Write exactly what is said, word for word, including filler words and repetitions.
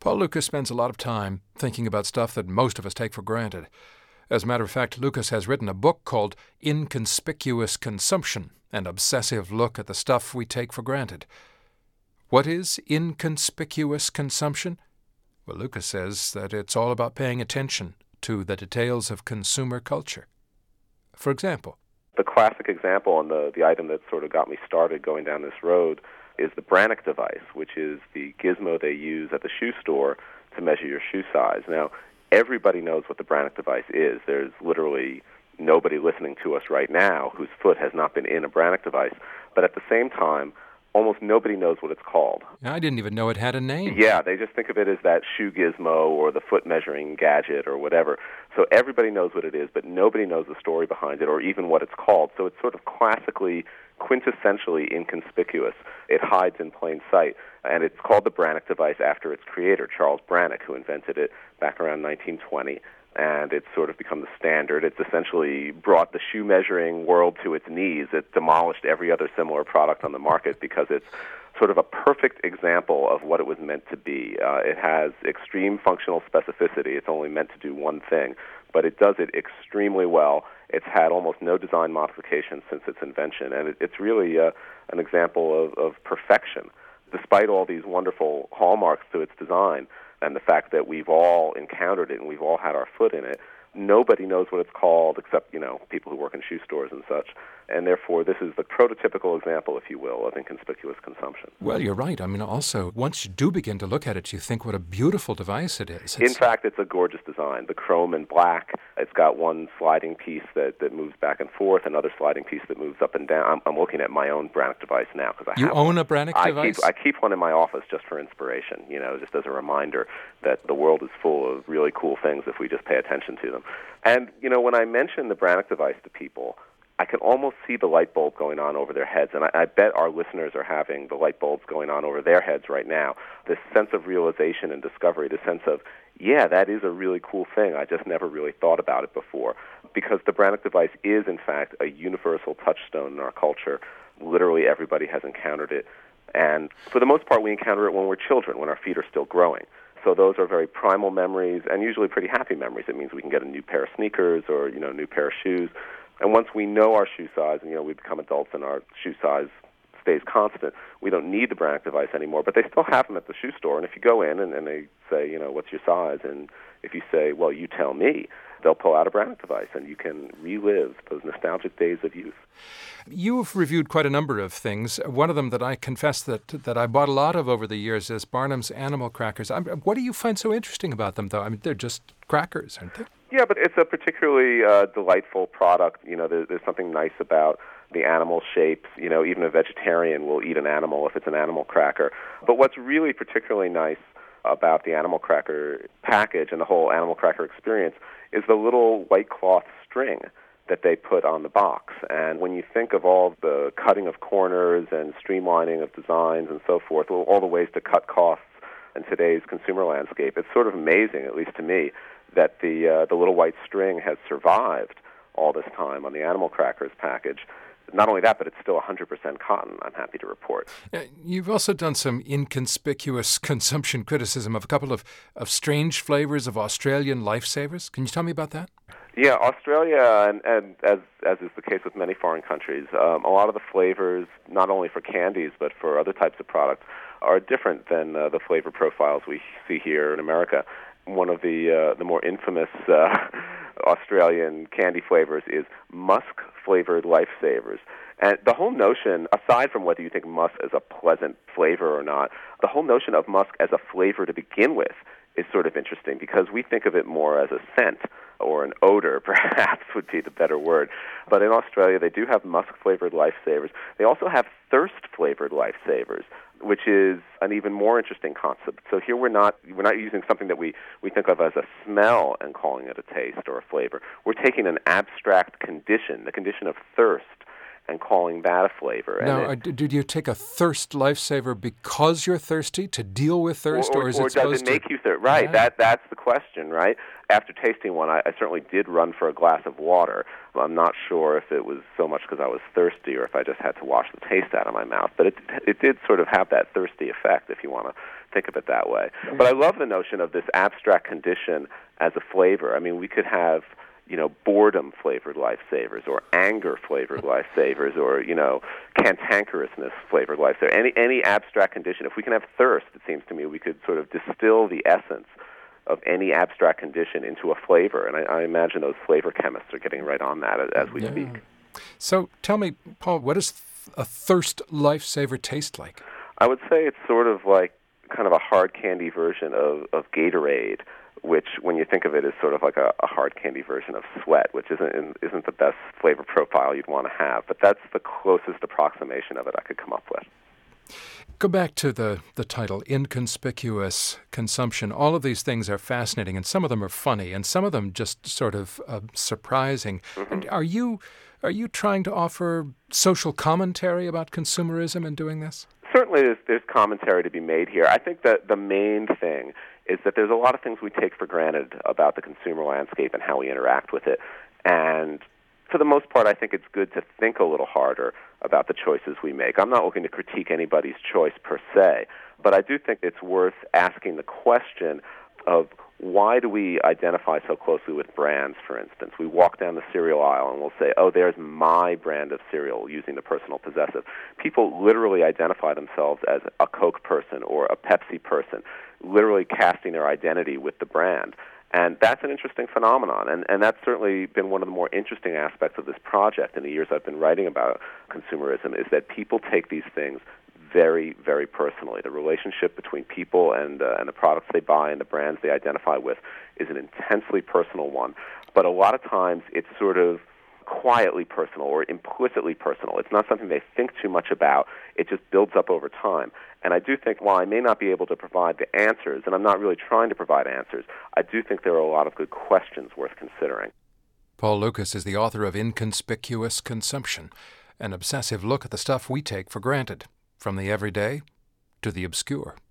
Paul Lucas spends a lot of time thinking about stuff that most of us take for granted. As a matter of fact, Lucas has written a book called Inconspicuous Consumption, an obsessive look at the stuff we take for granted. What is inconspicuous consumption? Well, Lucas says that it's all about paying attention to the details of consumer culture. For example, the classic example and the, the item that sort of got me started going down this road is the Brannock device, which is the gizmo they use at the shoe store to measure your shoe size. Now, everybody knows what the Brannock device is. There's literally nobody listening to us right now whose foot has not been in a Brannock device. But at the same time, almost nobody knows what it's called. I didn't even know it had a name. Yeah, they just think of it as that shoe gizmo or the foot measuring gadget or whatever. So everybody knows what it is, but nobody knows the story behind it or even what it's called. So it's sort of classically, quintessentially inconspicuous. It hides in plain sight. And it's called the Brannock device after its creator, Charles Brannock, who invented it back around nineteen twenty. And it's sort of become the standard. It's essentially brought the shoe measuring world to its knees. It demolished every other similar product on the market because it's sort of a perfect example of what it was meant to be. Uh, it has extreme functional specificity. It's only meant to do one thing, but it does it extremely well. It's had almost no design modifications since its invention, and it, it's really uh, an example of, of perfection. Despite all these wonderful hallmarks to its design, and the fact that we've all encountered it and we've all had our foot in it, nobody knows what it's called except, you know, people who work in shoe stores and such. And therefore, this is the prototypical example, if you will, of inconspicuous consumption. Well, you're right. I mean, also, once you do begin to look at it, you think what a beautiful device it is. It's... In fact, it's a gorgeous design. The chrome and black, it's got one sliding piece that, that moves back and forth, another sliding piece that moves up and down. I'm, I'm looking at my own Brannock device now. Cause I you have own one. a Brannock I device? Keep, I keep one in my office just for inspiration, you know, just as a reminder that the world is full of really cool things if we just pay attention to them. And, you know, when I mention the Brannock device to people, I can almost see the light bulb going on over their heads, and I, I bet our listeners are having the light bulbs going on over their heads right now. This sense of realization and discovery, the sense of, yeah, that is a really cool thing. I just never really thought about it before. Because the Brannock device is, in fact, a universal touchstone in our culture. Literally everybody has encountered it. And for the most part, we encounter it when we're children, when our feet are still growing. So those are very primal memories and usually pretty happy memories. It means we can get a new pair of sneakers or, you know, a new pair of shoes. And once we know our shoe size and, you know, we become adults and our shoe size stays constant, we don't need the Brannock device anymore. But they still have them at the shoe store. And if you go in and, and they say, you know, what's your size? And if you say, well, you tell me, they'll pull out a Brannock device and you can relive those nostalgic days of youth. You've reviewed quite a number of things. One of them that I confess that that I bought a lot of over the years is Barnum's Animal Crackers. I'm, what do you find so interesting about them, though? I mean, they're just crackers, aren't they? Yeah, but it's a particularly uh, delightful product. You know, there, there's something nice about the animal shapes. You know, even a vegetarian will eat an animal if it's an animal cracker. But what's really particularly nice about the animal cracker package and the whole animal cracker experience is the little white cloth string that they put on the box. And when you think of all the cutting of corners and streamlining of designs and so forth, all the ways to cut costs in today's consumer landscape, it's sort of amazing, at least to me, that the uh, the little white string has survived all this time on the Animal Crackers package. Not only that, but it's still one hundred percent cotton, I'm happy to report. Uh, you've also done some inconspicuous consumption criticism of a couple of, of strange flavors of Australian lifesavers. Can you tell me about that? Yeah, Australia, and, and as as is the case with many foreign countries, um, a lot of the flavors, not only for candies but for other types of products, are different than uh, the flavor profiles we see here in America. One of the uh, the more infamous uh, Australian candy flavors is musk-flavored lifesavers. And the whole notion, aside from whether you think musk is a pleasant flavor or not, the whole notion of musk as a flavor to begin with is sort of interesting because we think of it more as a scent or an odor, perhaps would be the better word. But in Australia, they do have musk-flavored lifesavers. They also have thirst-flavored lifesavers, which is an even more interesting concept. So here we're not we're not using something that we, we think of as a smell and calling it a taste or a flavor. We're taking an abstract condition, the condition of thirst, and calling that a flavor. Now, and it, uh, d- did you take a thirst lifesaver because you're thirsty to deal with thirst, or, or, or is or it supposed does it make to... you thirsty? Right, Yeah. that that's the question, right? After tasting one, I, I certainly did run for a glass of water. I'm not sure if it was so much because I was thirsty or if I just had to wash the taste out of my mouth, but it it did sort of have that thirsty effect, if you want to think of it that way. But I love the notion of this abstract condition as a flavor. I mean, we could have, you know, boredom-flavored lifesavers, or anger-flavored lifesavers, or, you know, cantankerousness-flavored lifesavers. Any any abstract condition. If we can have thirst, it seems to me, we could sort of distill the essence of any abstract condition into a flavor. And I, I imagine those flavor chemists are getting right on that as we Yeah. speak. So tell me, Paul, what does th- a thirst lifesaver taste like? I would say it's sort of like kind of a hard candy version of, of Gatorade, which, when you think of it, is sort of like a, a hard candy version of Sweat, which isn't isn't the best flavor profile you'd want to have. But that's the closest approximation of it I could come up with. Go back to the, the title, Inconspicuous Consumption. All of these things are fascinating, and some of them are funny, and some of them just sort of uh, surprising. Mm-hmm. And are you are you trying to offer social commentary about consumerism in doing this? Certainly there's, there's commentary to be made here. I think that the main thing is that there's a lot of things we take for granted about the consumer landscape and how we interact with it. And for the most part, I think it's good to think a little harder about the choices we make. I'm not looking to critique anybody's choice per se, but I do think it's worth asking the question of, why do we identify so closely with brands, for instance? We walk down the cereal aisle and we'll say, oh, there's my brand of cereal, using the personal possessive. People literally identify themselves as a Coke person or a Pepsi person, literally casting their identity with the brand. And that's an interesting phenomenon, and, and that's certainly been one of the more interesting aspects of this project in the years I've been writing about consumerism, is that people take these things very, very personally. The relationship between people and, uh, and the products they buy and the brands they identify with is an intensely personal one. But a lot of times it's sort of quietly personal or implicitly personal. It's not something they think too much about. It just builds up over time. And I do think, while I may not be able to provide the answers, and I'm not really trying to provide answers, I do think there are a lot of good questions worth considering. Paul Lukas is the author of Inconspicuous Consumption, an obsessive look at the stuff we take for granted, from the everyday to the obscure.